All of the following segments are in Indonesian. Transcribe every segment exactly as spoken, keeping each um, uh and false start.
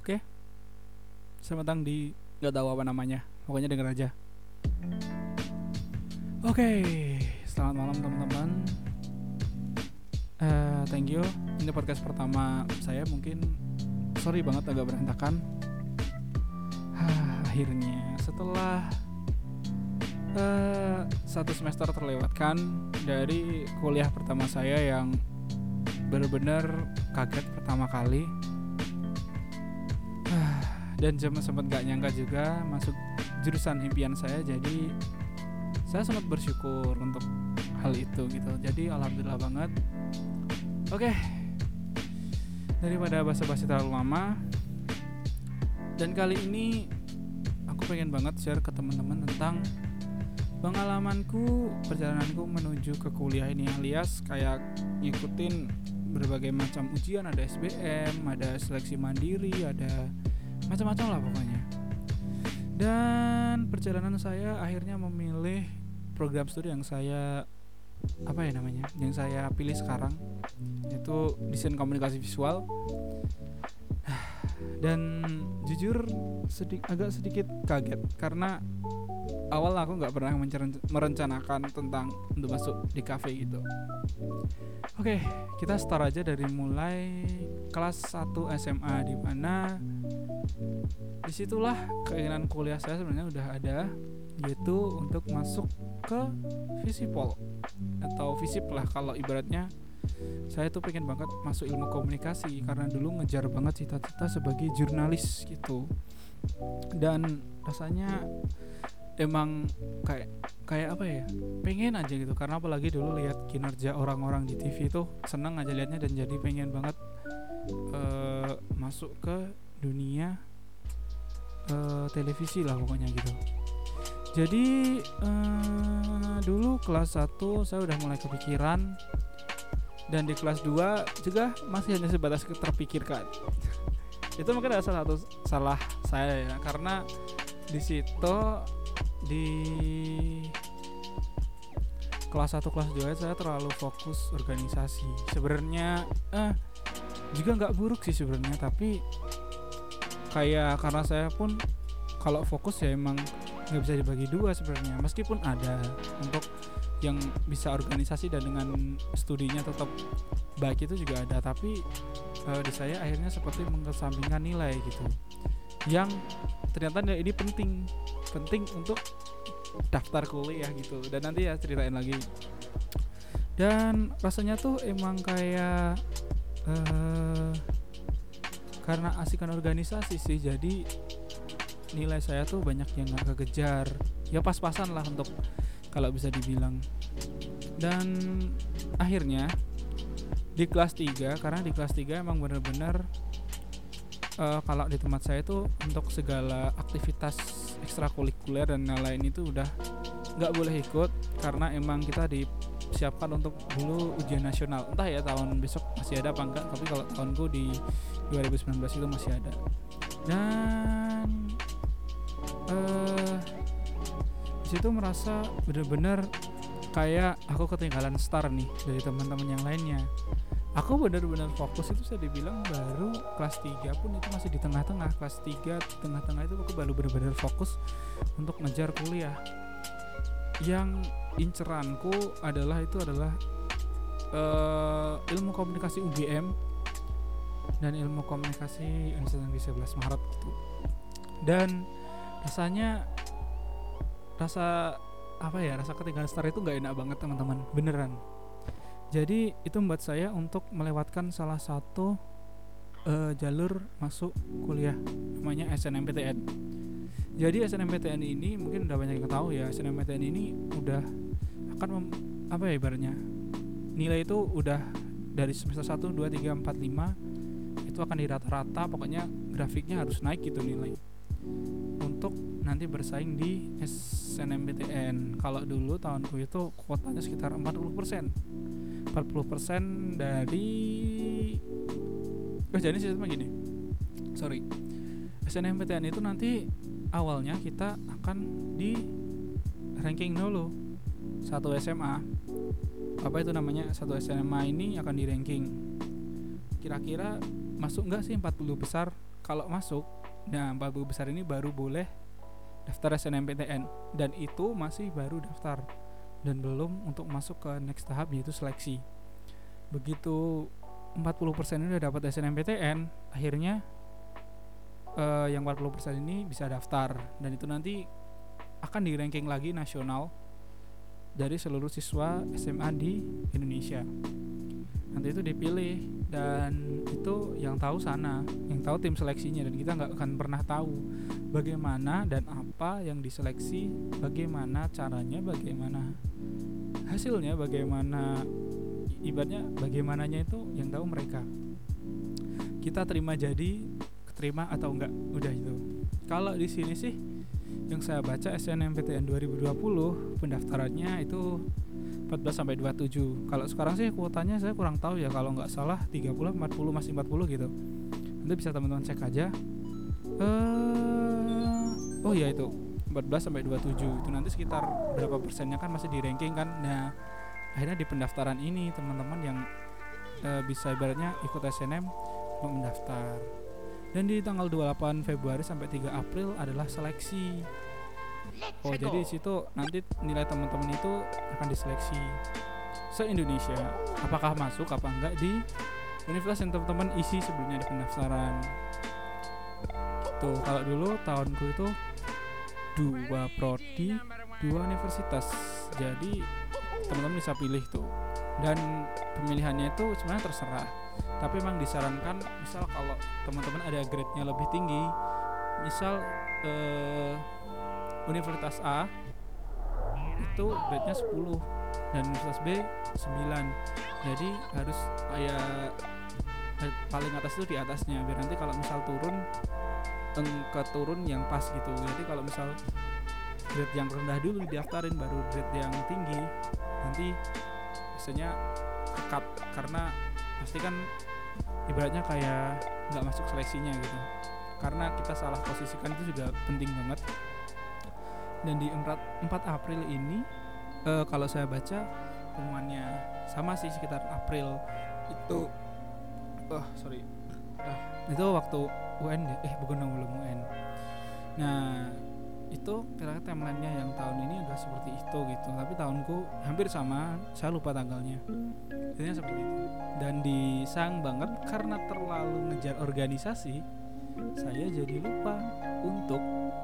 Oke, selamat datang di gak tahu apa namanya, pokoknya denger aja. Oke, selamat malam teman-teman. Uh, thank you. Ini podcast pertama saya, mungkin sorry banget agak berantakan. Hah, akhirnya setelah uh, satu semester terlewatkan dari kuliah pertama saya yang benar-benar kaget pertama kali. Dan sempat gak nyangka juga masuk jurusan impian saya. Jadi saya sangat bersyukur untuk hal itu gitu. Jadi alhamdulillah banget. Oke, daripada basa-basi terlalu lama, dan kali ini aku pengen banget share ke teman-teman tentang pengalamanku, perjalananku menuju ke kuliah ini, alias kayak ngikutin berbagai macam ujian. Ada S B M, ada seleksi mandiri, ada macam-macam lah pokoknya. Dan perjalanan saya akhirnya memilih program studi yang saya apa ya namanya, yang saya pilih sekarang, yaitu desain komunikasi visual. Dan jujur sedi- agak sedikit kaget karena awal aku nggak pernah merencanakan tentang untuk masuk di cafe gitu. Oke, kita start aja dari mulai kelas satu S M A, di mana disitulah keinginan kuliah saya sebenarnya udah ada, yaitu untuk masuk ke Visipol atau Visip lah kalau ibaratnya. Saya tuh pengen banget masuk ilmu komunikasi karena dulu ngejar banget cita-cita sebagai jurnalis gitu. Dan rasanya emang kayak kayak apa ya, pengen aja gitu, karena apalagi dulu lihat kinerja orang-orang di T V tuh seneng aja liatnya, dan jadi pengen banget uh, masuk ke dunia uh, televisi lah pokoknya gitu. Jadi uh, dulu kelas satu saya udah mulai kepikiran, dan di kelas dua juga masih hanya sebatas terpikirkan. Itu mungkin adalah salah satu salah saya ya, karena di situ di kelas satu kelas dua saya terlalu fokus organisasi. Sebenarnya eh juga nggak buruk sih sebenarnya, tapi kayak karena saya pun kalau fokus ya emang nggak bisa dibagi dua sebenarnya. Meskipun ada untuk yang bisa organisasi dan dengan studinya tetap baik, itu juga ada, tapi eh, di saya akhirnya seperti mengesampingkan nilai gitu, yang ternyata ini penting penting untuk daftar kuliah gitu. Dan nanti ya ceritain lagi. Dan rasanya tuh emang kayak uh, karena asikan organisasi sih, jadi nilai saya tuh banyak yang gak kekejar, ya pas-pasan lah untuk kalau bisa dibilang. Dan akhirnya di kelas tiga, karena di kelas tiga emang benar-benar Uh, kalau di tempat saya itu untuk segala aktivitas ekstrakurikuler dan lain-lain itu udah nggak boleh ikut, karena emang kita disiapkan untuk dulu ujian nasional. Entah ya tahun besok masih ada apa enggak, tapi kalau tahunku di dua ribu sembilan belas itu masih ada. Dan uh, di situ merasa benar-benar kayak aku ketinggalan start nih dari teman-teman yang lainnya. Aku benar-benar fokus itu saya dibilang baru kelas tiga pun itu masih di tengah-tengah. Kelas tiga tengah-tengah itu aku baru benar-benar fokus untuk ngejar kuliah. Yang inceranku adalah itu adalah uh, ilmu komunikasi U G M dan ilmu komunikasi Universitas Negeri sebelas Maret gitu. Dan rasanya rasa apa ya, rasa ketinggalan start itu nggak enak banget teman-teman, beneran. Jadi itu membuat saya untuk melewatkan salah satu uh, jalur masuk kuliah, namanya S N M P T N. Jadi S N M P T N ini mungkin udah banyak yang tahu ya. S N M P T N ini udah akan mem, apa ya ibaratnya, nilai itu udah dari semester satu, dua, tiga, empat, lima itu akan di rata-rata, pokoknya grafiknya harus naik gitu nilai untuk nanti bersaing di S N M P T N. Kalau dulu tahunku itu kuotanya sekitar empat puluh persen. empat puluh persen dari oh jadi sistemnya gini, sorry, S N M P T N itu nanti awalnya kita akan di ranking dulu satu S M A. Apa itu namanya, satu S M A ini akan di ranking, kira-kira masuk nggak sih empat puluh besar kalau masuk, nah empat puluh besar ini baru boleh daftar S N M P T N, dan itu masih baru daftar dan belum untuk masuk ke next tahap yaitu seleksi. Begitu empat puluh persen ini udah dapat S N M P T N, akhirnya uh, yang empat puluh persen ini bisa daftar, dan itu nanti akan di ranking lagi nasional dari seluruh siswa S M A di Indonesia. Nanti itu dipilih, dan itu yang tahu sana, yang tahu tim seleksinya, dan kita nggak akan pernah tahu bagaimana dan apa yang diseleksi, bagaimana caranya, bagaimana hasilnya, bagaimana ibaratnya bagaimananya itu yang tahu mereka. Kita terima jadi, keterima atau enggak, udah itu. Kalau di sini sih yang saya baca S N M P T N dua ribu dua puluh pendaftarannya itu empat belas sampai dua puluh tujuh. Kalau sekarang sih kuotanya saya kurang tahu ya, kalau nggak salah tiga puluh, empat puluh, masih empat puluh gitu. Nanti bisa teman-teman cek aja. Uh, oh ya itu empat belas sampai dua puluh tujuh itu nanti sekitar berapa persennya kan masih di ranking kan. Nah, akhirnya di pendaftaran ini teman-teman yang uh, bisa ibaratnya ikut S N M mau mendaftar. Dan di tanggal dua puluh delapan Februari sampai tiga April adalah seleksi. Oh, jadi di situ nanti nilai teman-teman itu akan diseleksi se-Indonesia, apakah masuk apa enggak di universitas yang teman-teman isi sebelumnya di pendaftaran. Tuh, kalau dulu tahunku itu dua prodi, dua universitas. Jadi teman-teman bisa pilih tuh. Dan pemilihannya itu sebenarnya terserah. Tapi memang disarankan misal kalau teman-teman ada grade-nya lebih tinggi, misal eh, Universitas A itu grade-nya sepuluh dan Universitas B sembilan. Jadi harus kayak paling atas itu di atasnya, biar nanti kalau misal turun ke turun yang pas gitu. Jadi kalau misal grade yang rendah dulu didaftarin, baru grade yang tinggi nanti biasanya cut, karena pasti kan ibaratnya kayak nggak masuk seleksinya gitu, karena kita salah posisikan itu juga penting banget. Dan di empat April ini uh, kalau saya baca pengumumannya sama sih sekitar April itu. Oh sorry uh, itu waktu U N deh, eh bukan belum U N. Nah itu kira-kira timelinenya yang tahun ini agak seperti itu gitu, tapi tahunku hampir sama, saya lupa tanggalnya. Intinya seperti itu. Dan disayang banget karena terlalu ngejar organisasi, saya jadi lupa untuk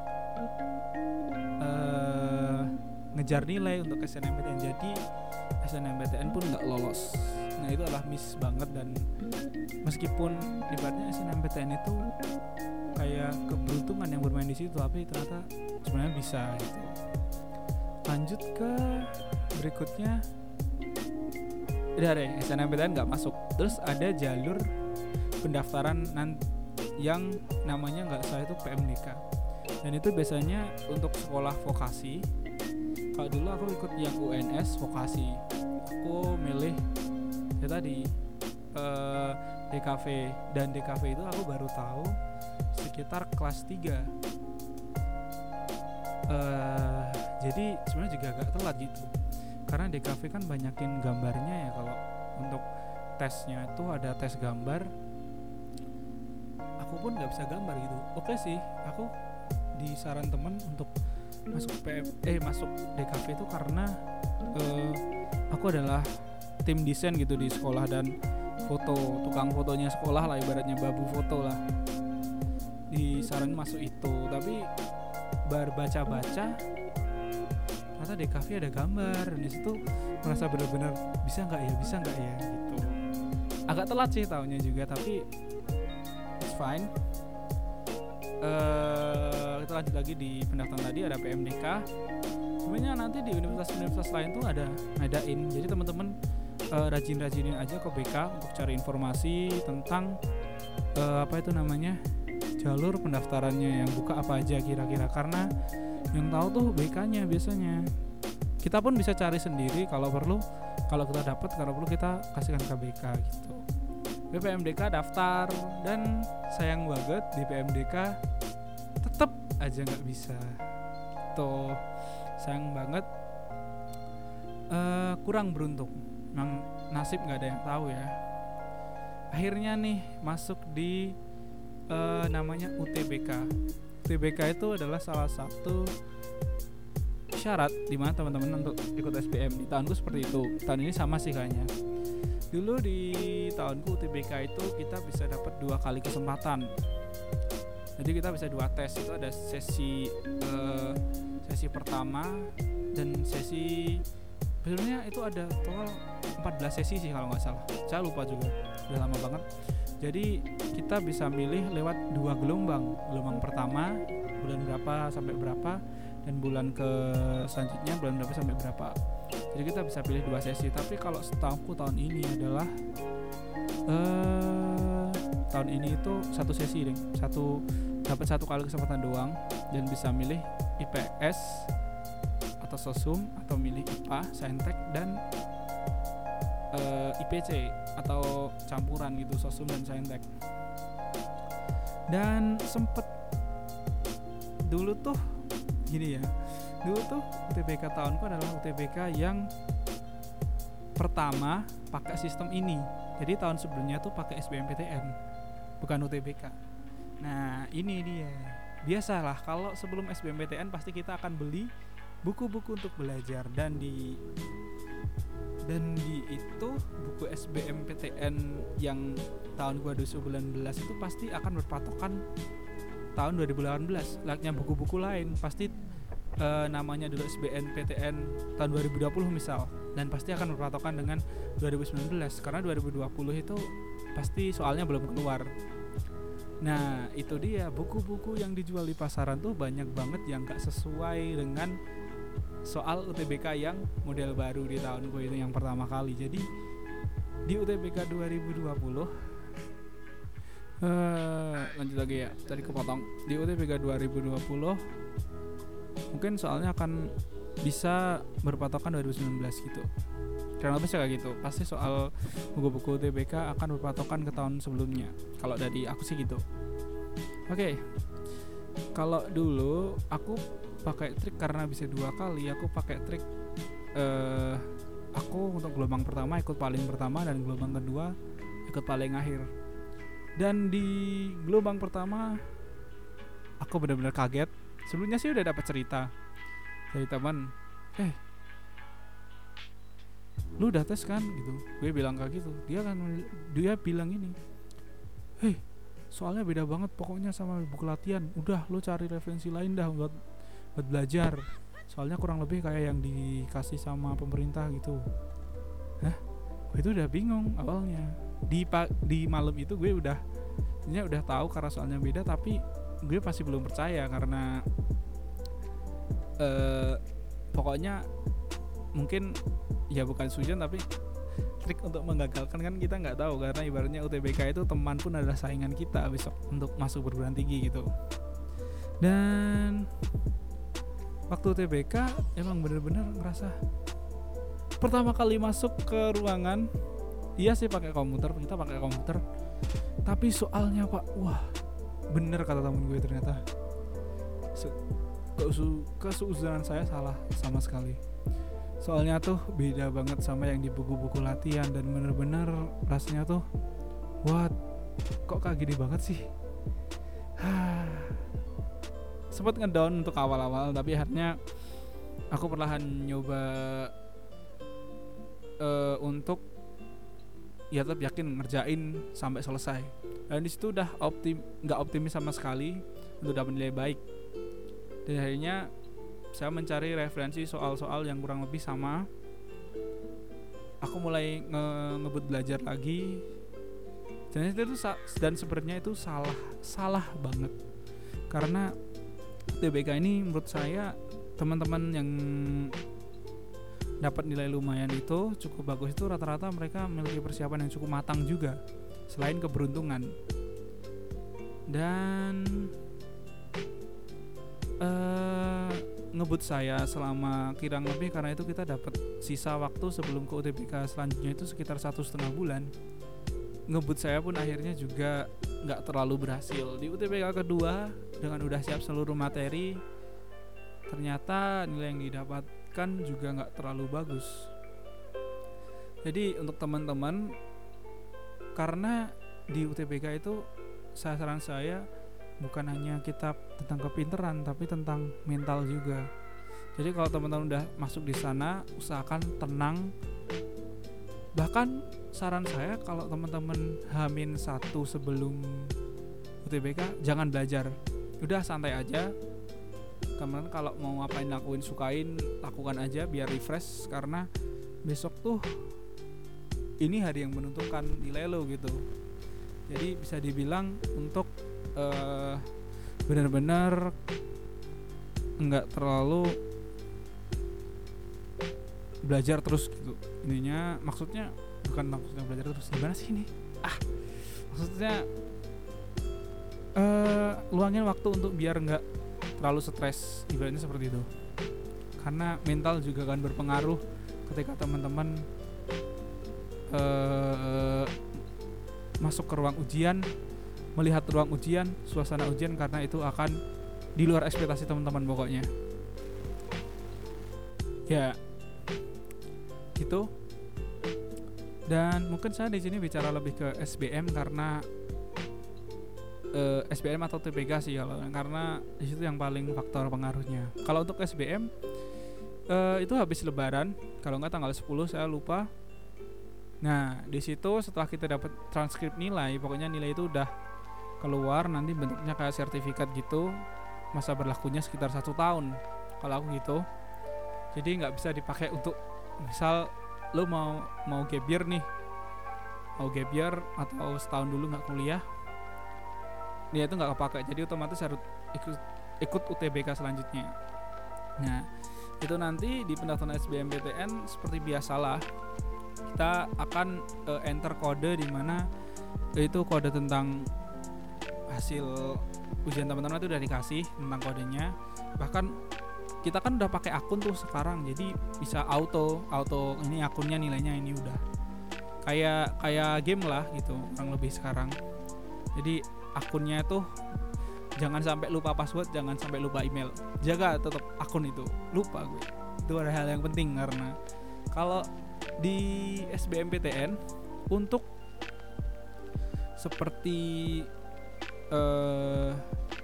uh, ngejar nilai untuk S N M P T N. Jadi S N M P T N pun nggak lolos. Nah itu adalah miss banget. Dan meskipun ibaratnya S N M P T N itu kayak keberuntungan yang bermain di situ, tapi ternyata sebenarnya bisa gitu. Lanjut ke berikutnya. Udah deh, S N M P T N nggak masuk. Terus ada jalur pendaftaran nanti yang namanya nggak salah itu P M D K. Dan itu biasanya untuk sekolah vokasi. Kalau dulu aku ikut yang U N S vokasi, aku milih ya tadi uh, D K V. Dan D K V itu aku baru tahu sekitar kelas tiga. uh, Jadi sebenarnya juga agak telat gitu, karena D K V kan banyakin gambarnya ya. Kalau untuk tesnya itu ada tes gambar, aku pun nggak bisa gambar gitu. Oke sih, aku disaran teman untuk masuk P M, eh masuk D K V itu karena uh, aku adalah tim desain gitu di sekolah, dan foto, tukang fotonya sekolah lah, ibaratnya babu foto lah. Disaran masuk itu, tapi baru baca-baca ternyata D K V ada gambar, dan di situ merasa benar-benar bisa nggak ya, bisa nggak ya gitu. Agak telat sih tahunnya juga, tapi it's fine. Uh, kita lanjut lagi di pendaftaran tadi, ada P M D K. Sebenarnya nanti di universitas-universitas lain tuh ada ngadain, jadi teman-teman uh, rajin-rajinin aja ke B K untuk cari informasi tentang uh, apa itu namanya jalur pendaftarannya yang buka apa aja kira-kira, karena yang tahu tuh B K-nya biasanya. Kita pun bisa cari sendiri kalau perlu, kalau kita dapat, kalau perlu kita kasihkan ke B K gitu. Di P M D K daftar, dan sayang banget di P M D K tetap aja nggak bisa. Tuh sayang banget, uh, kurang beruntung. Memang nasib nggak ada yang tahu ya. Akhirnya nih masuk di uh, namanya U T B K. U T B K itu adalah salah satu syarat dimana teman-teman untuk ikut S B M. Di tahunku seperti itu, tahun ini sama sih kayaknya. Dulu di tahunku U T B K itu kita bisa dapat dua kali kesempatan. Jadi kita bisa dua tes, itu ada sesi uh, sesi pertama dan sesi, sebenarnya itu ada total empat belas sesi sih kalau nggak salah, saya lupa juga, udah lama banget. Jadi kita bisa milih lewat dua gelombang, gelombang pertama bulan berapa sampai berapa, dan bulan ke selanjutnya bulan berapa sampai berapa. Jadi kita bisa pilih dua sesi. Tapi kalau setahuku tahun ini adalah uh, tahun ini itu satu sesi deh, satu dapat satu kali kesempatan doang, dan bisa milih I P S atau sosum, atau milih I P A, saintek, dan uh, I P C atau campuran gitu, sosum dan saintek. Dan sempet dulu tuh gini ya, dulu tuh U T B K tahunku adalah U T B K yang pertama pakai sistem ini. Jadi tahun sebelumnya tuh pakai S B M P T N, bukan U T B K. Nah ini dia, biasalah kalau sebelum S B M P T N pasti kita akan beli buku-buku untuk belajar, dan di dan di itu buku S B M P T N yang tahun dua ribu sembilan belas itu pasti akan berpatokan tahun dua ribu delapan belas. Layaknya buku-buku lain pasti uh, namanya dulu S B M P T N tahun dua ribu dua puluh misal, dan pasti akan berpatokan dengan dua ribu sembilan belas karena dua ribu dua puluh itu pasti soalnya belum keluar. Nah itu dia, buku-buku yang dijual di pasaran tuh banyak banget yang gak sesuai dengan soal U T B K yang model baru di tahun gue itu yang pertama kali. Jadi di U T B K dua ribu dua puluh uh, lanjut lagi ya, tadi kepotong. Di U T B K dua ribu dua puluh mungkin soalnya akan bisa berpatokan dua ribu sembilan belas gitu, karena lebih kayak gitu. Pasti soal buku-buku U T B K akan berpatokan ke tahun sebelumnya, kalau dari aku sih gitu. Oke, okay. Kalau dulu aku pakai trik karena bisa dua kali, aku pakai trik uh, aku untuk gelombang pertama ikut paling pertama, dan gelombang kedua ikut paling akhir. Dan di gelombang pertama aku benar-benar kaget. Sebelumnya sih udah dapat cerita dari teman, eh lu udah tes kan gitu, gue bilang kayak gitu. Dia kan dia bilang ini, hei soalnya beda banget pokoknya sama buku latihan, udah lu cari referensi lain dah buat buat belajar, soalnya kurang lebih kayak yang dikasih sama pemerintah gitu. Hah, gue itu udah bingung awalnya. Di pa- di malam itu gue udah sebenarnya udah tahu karena soalnya beda, tapi gue pasti belum percaya karena uh, pokoknya mungkin ya bukan sujon, tapi trik untuk menggagalkan kan kita nggak tahu, karena ibaratnya U T B K itu teman pun adalah saingan kita besok untuk masuk perguruan tinggi gitu. Dan waktu U T B K emang bener-bener ngerasa pertama kali masuk ke ruangan, iya sih pakai komputer, kita pakai komputer, tapi soalnya pak, wah bener kata temen gue ternyata Kesu- keseuzonan saya salah sama sekali. Soalnya tuh beda banget sama yang di buku-buku latihan, dan bener-bener rasanya tuh what, kok kayak gini banget sih. Sempet ngedown untuk awal-awal, tapi akhirnya aku perlahan nyoba uh, untuk ya tetap yakin ngerjain sampai selesai. Dan di situ udah optim, nggak optimis sama sekali untuk dapat nilai baik. Dan akhirnya saya mencari referensi soal-soal yang kurang lebih sama. Aku mulai nge- ngebut belajar lagi. Dan itu sa- dan sebenarnya itu salah salah banget. Karena U T B K ini menurut saya teman-teman yang dapat nilai lumayan itu cukup bagus itu rata-rata mereka memiliki persiapan yang cukup matang juga, selain keberuntungan. Dan uh, ngebut saya selama kirang lebih, karena itu kita dapat sisa waktu sebelum ke U T B K selanjutnya itu sekitar satu setengah bulan. Ngebut saya pun akhirnya juga nggak terlalu berhasil. Di U T B K kedua dengan udah siap seluruh materi, ternyata nilai yang didapatkan juga nggak terlalu bagus. Jadi untuk teman-teman, karena di U T B K itu saran saya bukan hanya kita tentang kepinteran tapi tentang mental juga. Jadi kalau teman-teman udah masuk di sana, usahakan tenang. Bahkan saran saya kalau teman-teman hamin satu sebelum U T B K jangan belajar, udah santai aja. Teman kalau mau ngapain lakuin sukain, lakukan aja biar refresh, karena besok tuh ini hari yang menentukan nilai lo gitu. Jadi bisa dibilang untuk uh, benar-benar nggak terlalu belajar terus gitu. Ininya maksudnya bukan maksudnya belajar terus, gimana sih ini? Ah, maksudnya uh, luangin waktu untuk biar nggak terlalu stres, ibaratnya seperti itu. Karena mental juga akan berpengaruh ketika teman-teman uh, masuk ke ruang ujian, melihat ruang ujian, suasana ujian, karena itu akan di luar ekspektasi teman-teman pokoknya. Ya, gitu. Dan mungkin saya di sini bicara lebih ke S B M karena uh, S B M atau T B K sih kalau, karena di situ yang paling faktor pengaruhnya. Kalau untuk S B M uh, itu habis Lebaran, kalau nggak tanggal sepuluh, saya lupa. Nah, di situ setelah kita dapat transkrip nilai, pokoknya nilai itu udah keluar, nanti bentuknya kayak sertifikat gitu. Masa berlakunya sekitar satu tahun kalau aku gitu. Jadi nggak bisa dipakai untuk misal lo mau mau gap year nih, mau gap year atau setahun dulu nggak kuliah, dia itu nggak kepake. Jadi otomatis harus ikut ikut U T B K selanjutnya. Nah, itu nanti di pendaftaran S B M P T N seperti biasalah, kita akan uh, enter kode di mana itu kode tentang hasil ujian teman-teman itu udah dikasih tentang kodenya. Bahkan kita kan udah pakai akun tuh sekarang, jadi bisa auto auto ini akunnya nilainya ini udah kayak kayak game lah gitu kurang lebih sekarang. Jadi akunnya tuh jangan sampai lupa password, jangan sampai lupa email, jaga tetap akun itu. Lupa gue, itu ada hal yang penting, karena kalau di S B M P T N untuk seperti eh,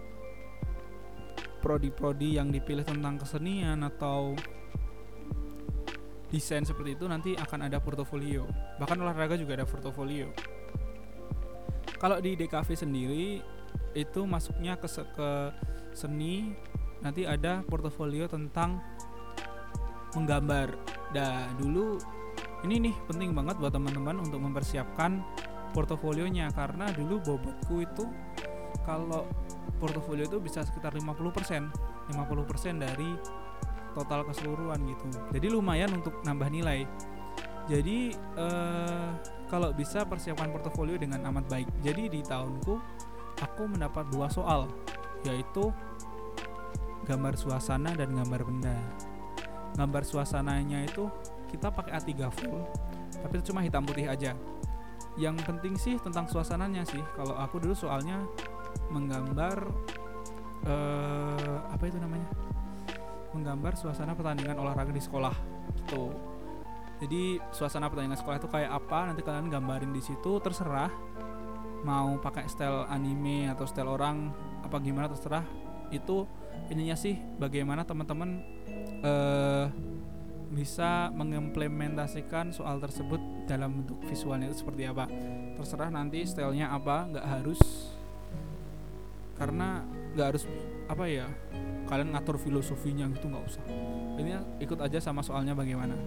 prodi-prodi yang dipilih tentang kesenian atau desain seperti itu, nanti akan ada portofolio. Bahkan olahraga juga ada portofolio. Kalau di D K V sendiri itu masuknya ke, se- ke seni, nanti ada portofolio tentang menggambar. Dah dulu ini nih penting banget buat teman-teman untuk mempersiapkan portofolionya, karena dulu bobotku itu kalau portofolio itu bisa sekitar lima puluh persen dari total keseluruhan gitu. Jadi lumayan untuk nambah nilai. Jadi eh, kalau bisa persiapkan portofolio dengan amat baik. Jadi di tahunku aku mendapat dua soal, yaitu gambar suasana dan gambar benda. Gambar suasananya itu kita pakai A tiga full, tapi itu cuma hitam putih aja. Yang penting sih tentang suasananya sih. Kalau aku dulu soalnya menggambar uh, apa itu namanya? Menggambar suasana pertandingan olahraga di sekolah gitu. Jadi suasana pertandingan sekolah itu kayak apa, nanti kalian gambarin di situ, terserah mau pakai style anime atau style orang apa gimana, terserah. Itu ininya sih bagaimana teman-teman uh, bisa mengimplementasikan soal tersebut dalam bentuk visualnya itu seperti apa. Terserah nanti stylenya apa, nggak harus, karena nggak harus apa ya kalian ngatur filosofinya gitu, nggak usah. Ini ikut aja sama soalnya bagaimana.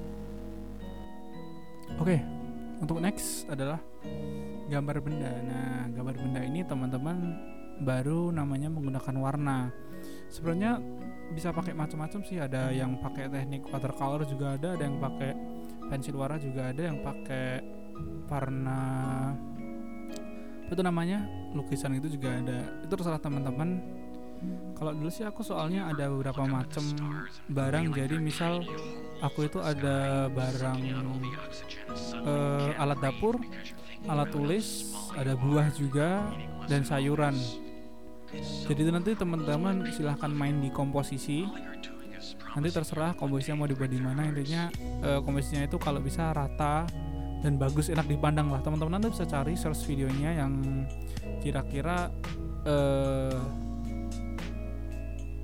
Oke, okay, untuk next adalah gambar benda. Nah, gambar benda ini teman-teman baru namanya menggunakan warna. Sebenarnya bisa pakai macam-macam sih, ada yang pakai teknik watercolor juga ada, ada yang pakai pensil warna juga ada, yang pakai warna apa itu namanya lukisan itu juga ada. Itu terserah teman-teman. Kalau dulu sih aku soalnya ada beberapa macam barang, jadi misal aku itu ada barang uh, alat dapur, alat tulis, ada buah juga, dan sayuran. Jadi itu nanti teman-teman silahkan main di komposisi. Nanti terserah komposisinya mau dibuat di mana. Intinya uh, komposisinya itu kalau bisa rata dan bagus, enak dipandang lah. Teman-teman nanti bisa cari search videonya yang kira-kira uh,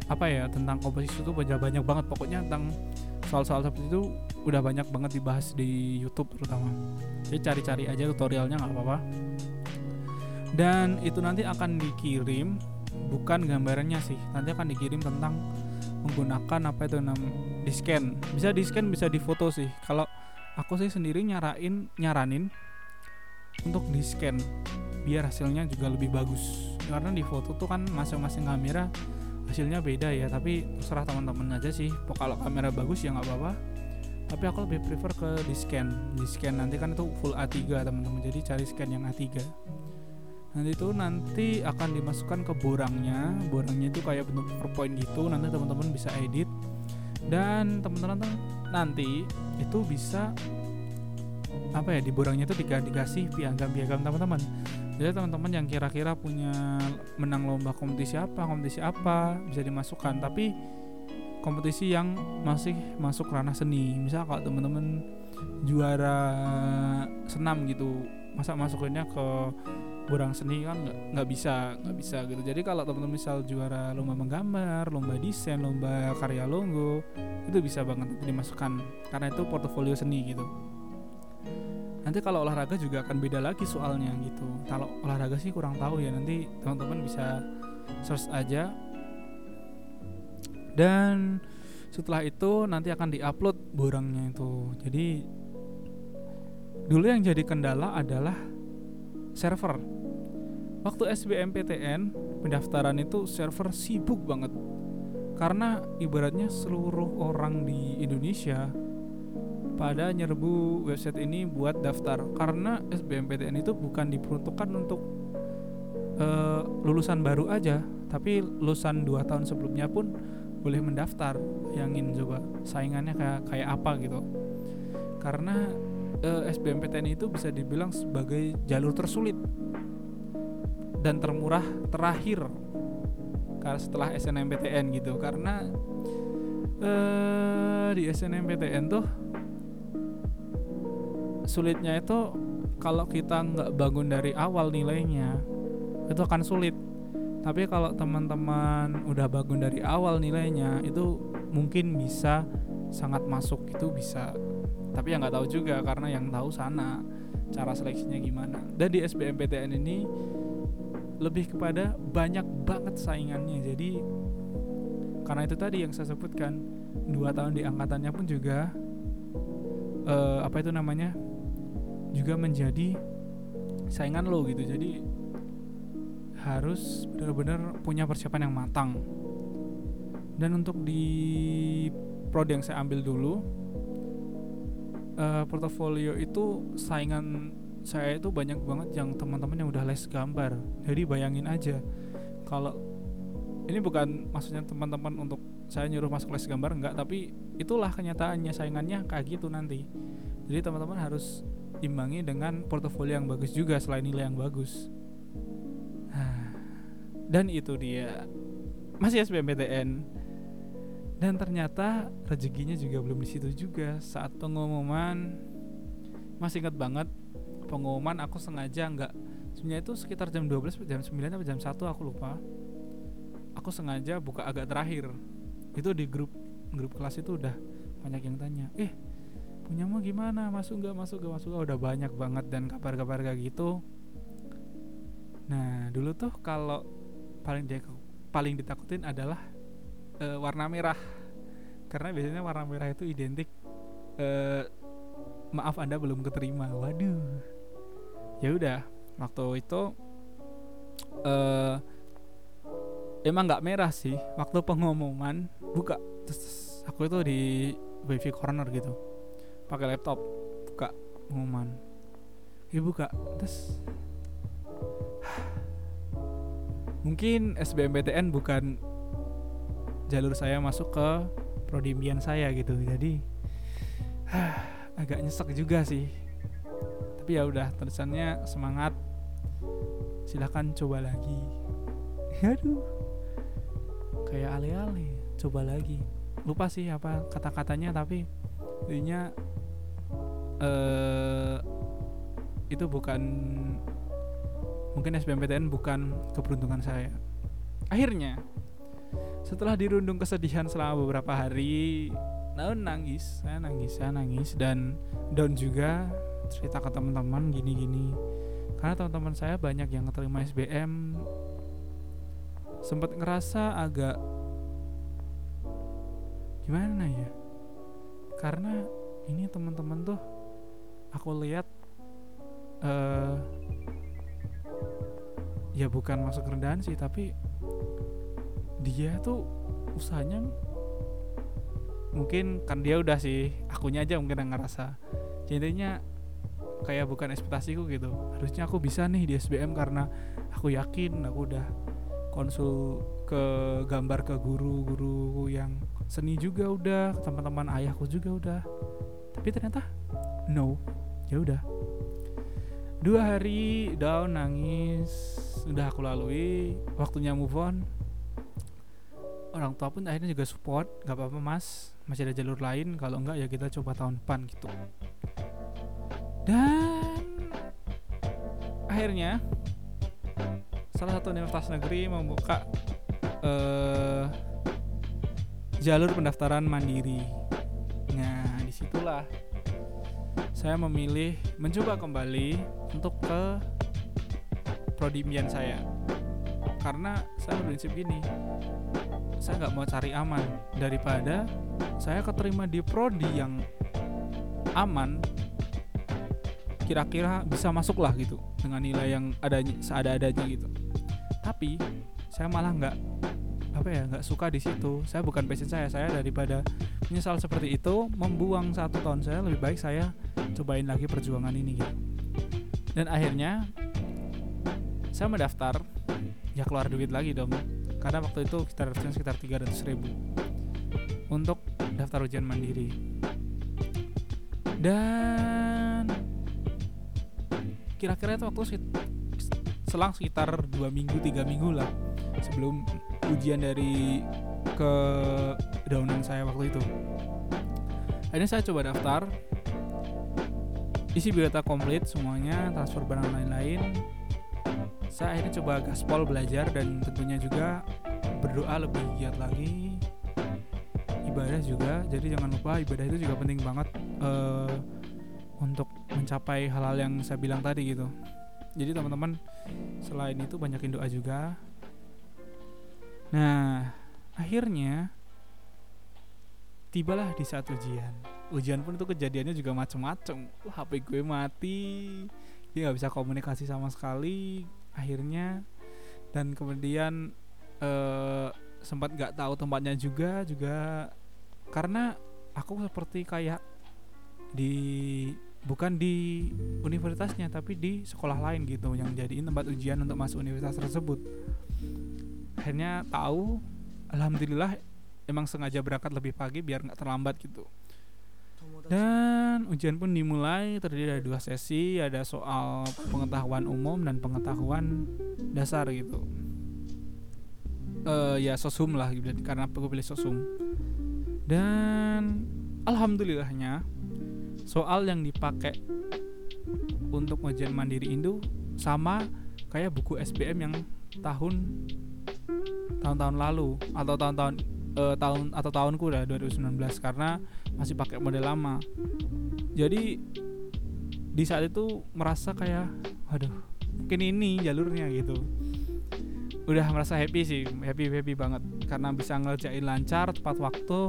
apa ya, tentang komposisi itu banyak banyak banget pokoknya, tentang soal-soal seperti itu udah banyak banget dibahas di YouTube terutama. Jadi cari-cari aja tutorialnya, nggak apa-apa. Dan itu nanti akan dikirim, bukan gambarannya sih, nanti akan dikirim tentang menggunakan apa itu nam di scan. Bisa di scan, bisa difoto sih. Kalau aku sih sendiri nyarain nyaranin untuk di scan biar hasilnya juga lebih bagus. Karena di foto tuh kan masing-masing kamera hasilnya beda ya, tapi terserah teman-teman aja sih. Kalau kamera bagus ya nggak apa-apa. Tapi aku lebih prefer ke di scan. Di scan nanti kan itu full A tiga teman-teman. Jadi cari scan yang A tiga. Nanti itu nanti akan dimasukkan ke borangnya. Borangnya itu kayak bentuk PowerPoint gitu. Nanti teman-teman bisa edit. Dan teman-teman nanti itu bisa apa ya, di borangnya itu dikasih piagam-piagam teman-teman. Jadi teman-teman yang kira-kira punya menang lomba kompetisi apa, kompetisi apa bisa dimasukkan. Tapi kompetisi yang masih masuk ranah seni. Misal kalau teman-teman juara senam gitu, masa masukinnya ke borang seni kan nggak nggak bisa nggak bisa gitu. Jadi kalau teman-teman misal juara lomba menggambar, lomba desain, lomba karya logo, itu bisa banget dimasukkan karena itu portofolio seni gitu. Nanti kalau olahraga juga akan beda lagi soalnya gitu. Kalau olahraga sih kurang tahu ya, nanti teman-teman bisa search aja. Dan setelah itu nanti akan diupload borangnya itu. Jadi dulu yang jadi kendala adalah server. Waktu S B M P T N pendaftaran itu server sibuk banget. Karena ibaratnya seluruh orang di Indonesia pada nyerbu website ini buat daftar. Karena S B M P T N itu bukan diperuntukkan untuk uh, lulusan baru aja, tapi lulusan dua tahun sebelumnya pun boleh mendaftar. Bayangin coba saingannya kayak kayak apa gitu. Karena uh, S B M P T N itu bisa dibilang sebagai jalur tersulit dan termurah terakhir karena setelah S N M P T N gitu. Karena uh, di S N M P T N tuh sulitnya itu kalau kita nggak bangun dari awal nilainya itu akan sulit. Tapi kalau teman-teman udah bangun dari awal nilainya itu mungkin bisa sangat masuk, itu bisa. Tapi yang nggak tahu juga karena yang tahu sana cara seleksinya gimana. Dan di S B M P T N ini lebih kepada banyak banget saingannya. Jadi karena itu tadi yang saya sebutkan, dua tahun di angkatannya pun juga uh, apa itu namanya juga menjadi saingan lo gitu. Jadi harus benar-benar punya persiapan yang matang. Dan untuk di prodi yang saya ambil dulu, uh, portofolio itu saingan saya itu banyak banget yang teman-teman yang udah les gambar. Jadi bayangin aja, kalau ini bukan maksudnya teman-teman untuk saya nyuruh masuk les gambar, enggak, tapi itulah kenyataannya, saingannya kayak gitu nanti. Jadi teman-teman harus imbangi dengan portofolio yang bagus juga selain nilai yang bagus. Dan itu dia, masih S B M P T N. Dan ternyata rezekinya juga belum di situ juga. Saat pengumuman, masih ingat banget pengumuman, aku sengaja nggak, sebenarnya itu sekitar jam dua belas, jam sembilan atau jam satu aku lupa. Aku sengaja buka agak terakhir. Itu di grup grup kelas itu udah banyak yang tanya, eh punyamu gimana, masuk nggak masuk nggak masuk nggak, udah banyak banget dan kabar-kabar kayak gitu. Nah dulu tuh kalau paling dia paling ditakutin adalah uh, warna merah, karena biasanya warna merah itu identik uh, maaf Anda belum keterima. Waduh, ya udah waktu itu uh, emang nggak merah sih. Waktu pengumuman buka, terus aku itu di wifi corner gitu, pakai laptop, buka pengumuman, ya buka, terus mungkin S B M P T N bukan jalur saya masuk ke prodi impian saya gitu. Jadi agak nyesek juga sih. Tapi ya udah, tulisannya semangat, silakan coba lagi. Aduh, kayak ale-ale, coba lagi. Lupa sih apa kata-katanya, tapi intinya uh, itu bukan, mungkin S B M P T N bukan keberuntungan saya. Akhirnya Setelah dirundung kesedihan selama beberapa hari, nah nangis, saya nangis, saya nangis dan down juga, cerita ke teman-teman gini-gini. Karena teman-teman saya banyak yang keterima S B M, sempat ngerasa agak gimana ya? Karena ini teman-teman tuh aku lihat uh, ya bukan masuk rendahan sih, tapi dia tuh usahanya mungkin kan dia udah sih, akunya aja mungkin yang ngerasa jadinya kayak bukan ekspektasiku gitu. Harusnya aku bisa nih di S B M karena aku yakin aku udah konsul ke gambar ke guru-guru yang seni juga udah, ke teman-teman ayahku juga udah. Tapi ternyata no. Ya udah. Dua hari down, nangis, udah aku lalui, waktunya move on. Orang tua pun akhirnya juga support, gak apa-apa mas, masih ada jalur lain, kalau enggak ya kita coba tahun depan gitu. Dan akhirnya salah satu universitas negeri membuka uh, jalur pendaftaran mandiri. Nah disitulah saya memilih mencoba kembali untuk ke prodi impian saya, karena saya berprinsip gini, saya nggak mau cari aman daripada saya keterima di prodi yang aman, kira-kira bisa masuk lah gitu dengan nilai yang adanya seada-adanya gitu. Tapi saya malah nggak apa ya nggak suka di situ. Saya bukan passion saya. Saya daripada menyesal seperti itu, membuang satu tahun saya, lebih baik saya cobain lagi perjuangan ini gitu. Dan akhirnya saya mendaftar, ya keluar duit lagi dong. Karena waktu itu kita harusnya sekitar tiga ratus ribu untuk daftar ujian mandiri. Dan kira-kira itu waktu selang sekitar dua minggu tiga minggu lah sebelum ujian dari ke daunan saya waktu itu. Akhirnya saya coba daftar, isi biodata komplit semuanya, transfer barang lain-lain. Saya akhirnya coba gaspol belajar dan tentunya juga berdoa lebih giat lagi, ibadah juga. Jadi jangan lupa ibadah itu juga penting banget uh, untuk mencapai hal-hal yang saya bilang tadi gitu. Jadi teman-teman selain itu banyakin doa juga. Nah akhirnya tibalah di saat ujian. Ujian pun itu kejadiannya juga macem-macem. H P gue mati, dia nggak bisa komunikasi sama sekali. Akhirnya dan kemudian eh, sempat nggak tahu tempatnya juga juga karena aku seperti kayak di bukan di universitasnya tapi di sekolah lain gitu yang jadiin tempat ujian untuk masuk universitas tersebut. Akhirnya tahu, alhamdulillah emang sengaja berangkat lebih pagi biar nggak terlambat gitu. Dan ujian pun dimulai, terdiri dari dua sesi, ada soal pengetahuan umum dan pengetahuan dasar gitu. Uh, ya sosum lah gitu, karena aku pilih sosum. Dan alhamdulillahnya soal yang dipakai untuk ujian mandiri Indo sama kayak buku S B M yang tahun tahun-tahun lalu atau tahun-tahun uh, tahun atau tahunku udah dua ribu sembilan belas karena masih pakai model lama. Jadi di saat itu merasa kayak waduh mungkin ini jalurnya gitu. Udah merasa happy sih, happy happy banget karena bisa ngerjain lancar tepat waktu.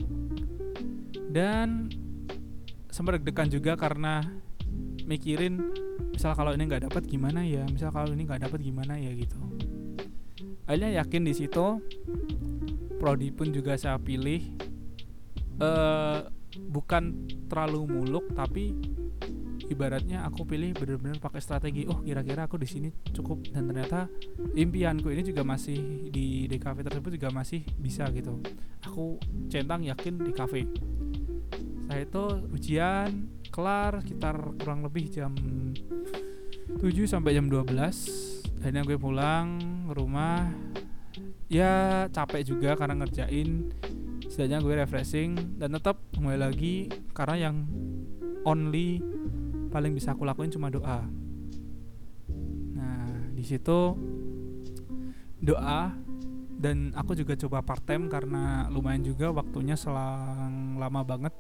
Dan sempat deg-degan juga karena mikirin misal kalau ini nggak dapat gimana ya, misal kalau ini nggak dapat gimana ya gitu. Akhirnya yakin di situ. Prodi pun juga saya pilih uh, bukan terlalu muluk tapi ibaratnya aku pilih benar-benar pakai strategi. Oh kira-kira aku di sini cukup dan ternyata impianku ini juga masih di di kafe tersebut juga masih bisa gitu. Aku centang yakin di kafe. Saya itu ujian kelar sekitar kurang lebih jam tujuh sampai jam dua belas. Akhirnya gue pulang ke rumah. Ya capek juga karena ngerjain, setidaknya gue refreshing dan tetap mulai lagi karena yang only paling bisa aku lakuin cuma doa. Nah di situ doa Dan aku juga coba part time karena lumayan juga waktunya selang lama banget.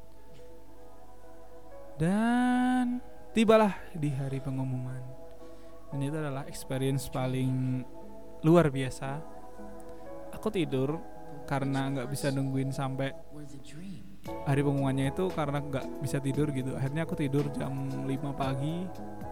Dan tibalah di hari pengumuman. Dan itu adalah experience paling luar biasa. Aku tidur karena nggak bisa nungguin sampai hari pengumumannya itu, karena nggak bisa tidur gitu. Akhirnya aku tidur jam lima pagi.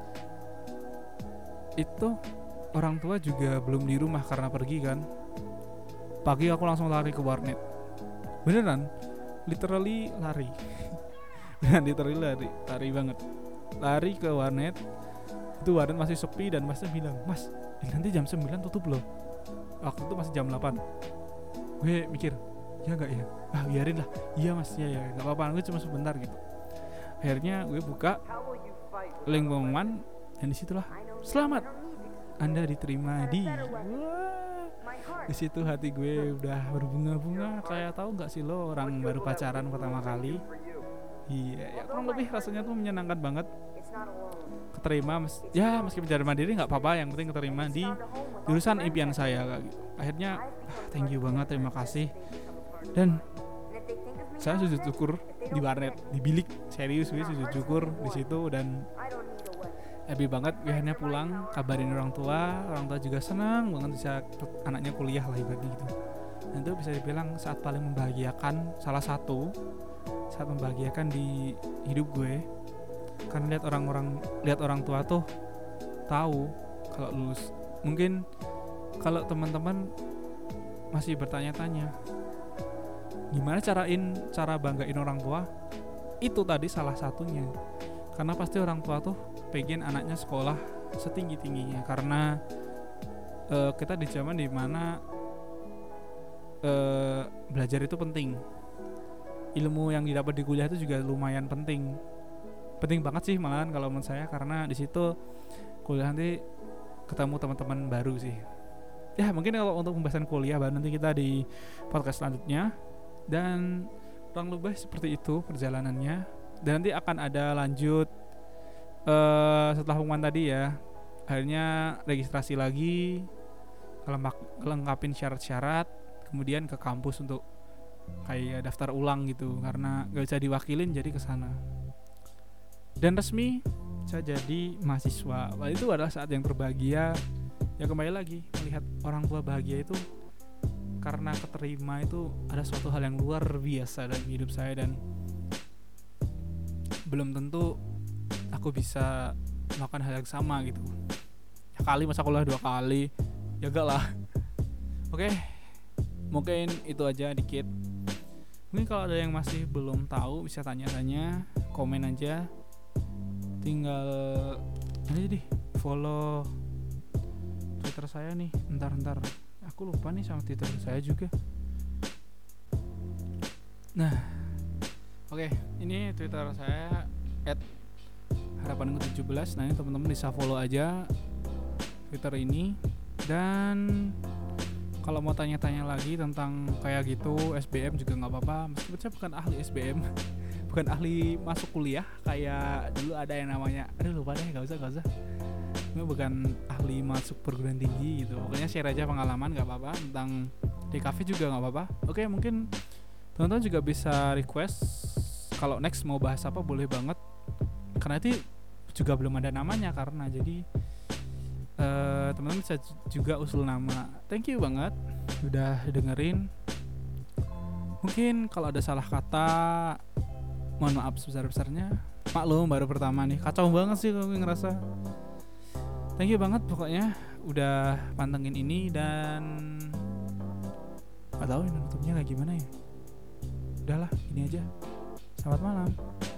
Itu orang tua juga belum di rumah karena pergi kan. Pagi aku langsung lari ke warnet. Beneran, literally lari. Beneran literally lari, lari banget. Lari ke warnet. Itu warnet masih sepi dan masnya bilang, "Mas, eh, nanti jam sembilan tutup loh." Waktu itu masih jam delapan. Gue mikir, ya gak ya? Ah biarin lah. Iya mas, ya ya gak apa-apa, gue cuma sebentar gitu. Akhirnya gue buka link pengumuman. Dan disitulah, "Selamat, Anda diterima di..." Wah, di situ hati gue udah berbunga-bunga. Kayak tahu nggak sih lo, orang baru pacaran pertama kali. Iya, ya kurang lebih rasanya tuh menyenangkan banget. Keterima, mes- ya meski mencari mandiri nggak apa-apa, yang penting keterima di jurusan impian saya kayak gitu. Akhirnya, ah, thank you banget, terima kasih. Dan saya sujud syukur di warnet, di bilik, serius gue sujud syukur di situ. Dan happy banget, gue akhirnya pulang, kabarin orang tua. Orang tua juga senang banget bisa anaknya kuliah lah ibaratnya gitu. Dan itu bisa dibilang saat paling membahagiakan, salah satu saat membahagiakan di hidup gue. Karena lihat orang-orang, lihat orang tua tuh tahu kalau lulus. Mungkin kalau teman-teman masih bertanya-tanya gimana carain cara banggain orang tua, itu tadi salah satunya. Karena pasti orang tua tuh pengen anaknya sekolah setinggi-tingginya. Karena uh, kita di zaman dimana uh, belajar itu penting. Ilmu yang didapat di kuliah itu juga lumayan penting. Penting banget sih malahan kalau menurut saya. Karena di situ kuliah nanti ketemu teman-teman baru sih. Ya mungkin kalau untuk pembahasan kuliah baru nanti kita di podcast selanjutnya. Dan kurang lebih seperti itu perjalanannya. Dan nanti akan ada lanjut uh, setelah pengumuman tadi ya. Akhirnya registrasi lagi, kelengkapin syarat-syarat, kemudian ke kampus untuk kayak daftar ulang gitu. Karena gak bisa diwakilin jadi kesana. Dan resmi saya jadi mahasiswa. Wah, itu adalah saat yang berbahagia. Ya kembali lagi, melihat orang tua bahagia itu karena keterima, itu ada suatu hal yang luar biasa dalam hidup saya. Dan belum tentu aku bisa melakukan hal yang sama gitu. Ya kali masa kuliah dua kali, ya gak lah. Oke, mungkin itu aja dikit. Mungkin kalau ada yang masih belum tahu bisa tanya-tanya, komen aja. Tinggal ini deh, follow Twitter saya nih. Ntar-ntar aku lupa nih sama Twitter saya juga. Nah, oke, okay, ini Twitter saya et harapanku tujuh belas. Nah, ini teman-teman bisa follow aja Twitter ini. Dan kalau mau tanya-tanya lagi tentang kayak gitu S B M juga nggak apa-apa. Meskipun saya bukan ahli S B M, bukan ahli masuk kuliah kayak dulu ada yang namanya, aduh lupa deh, nggak usah nggak usah. Gue bukan ahli masuk perguruan tinggi gitu. Pokoknya share aja pengalaman, nggak apa-apa. Tentang D K V juga nggak apa-apa. Oke, mungkin teman-teman juga bisa request kalau next mau bahas apa, boleh banget. Karena itu juga belum ada namanya, karena jadi uh, teman-teman bisa juga usul nama. Thank you banget udah dengerin. Mungkin kalau ada salah kata, mohon maaf sebesar-besarnya. Maklum baru pertama nih, kacau banget sih kalau gue ngerasa. Thank you banget pokoknya udah pantengin ini. Dan gak tau ini nutupnya kayak gimana ya. Udahlah, ini aja. Selamat malam.